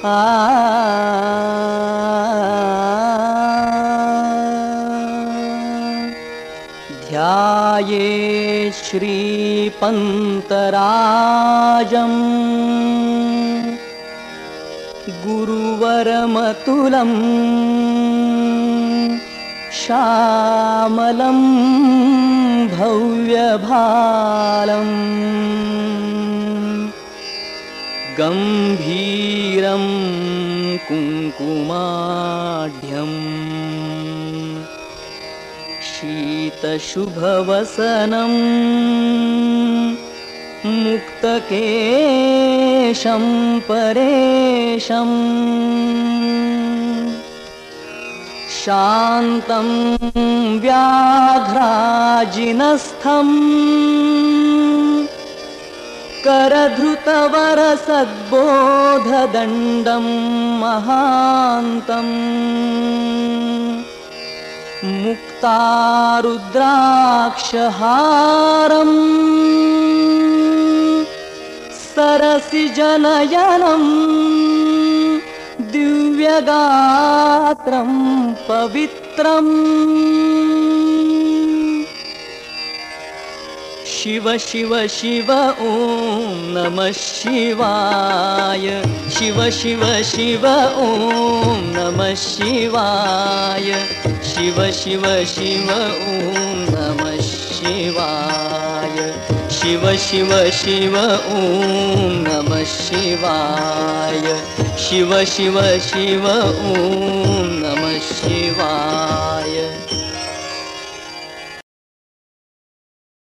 ध्याये श्रीपन्तराजम् गुरुवरमतुलं श्यामलं भव्यभालम् गम्भीरं कुङ्कुमाढ्यम् शीतशुभवसनं मुक्तकेशं परेशम् शान्तं व्याघ्राजिनस्थम् करधृतवरसद्बोधदण्डं महान्तम् मुक्तारुद्राक्षहारम् सरसिजनयनं दिव्यगात्रं पवित्रम् शिव शिव शिव ॐ नमः शिवाय शिव शिव शिव ॐ नमः शिवाय शिव शिव शिव ॐ नमः शिवाय शिव शिव शिव ॐ नमः शिवाय शिव शिव शिव ॐ नमः शिवाय।